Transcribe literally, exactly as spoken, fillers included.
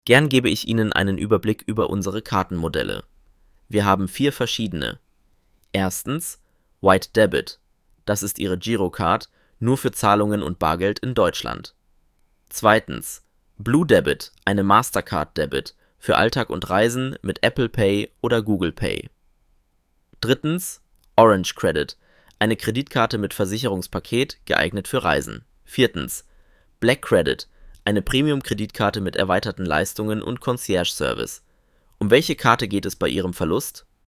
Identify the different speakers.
Speaker 1: Gern gebe ich Ihnen einen Überblick über unsere Kartenmodelle. Wir haben vier verschiedene. Erstens White Debit. Das ist Ihre Girocard, nur für Zahlungen und Bargeld in Deutschland. Zweitens Blue Debit, eine Mastercard Debit für Alltag und Reisen mit Apple Pay oder Google Pay. Drittens Orange Credit, eine Kreditkarte mit Versicherungspaket, geeignet für Reisen. Viertens Black Credit, eine Premium-Kreditkarte mit erweiterten Leistungen und Concierge-Service. Um welche Karte geht es bei Ihrem Verlust?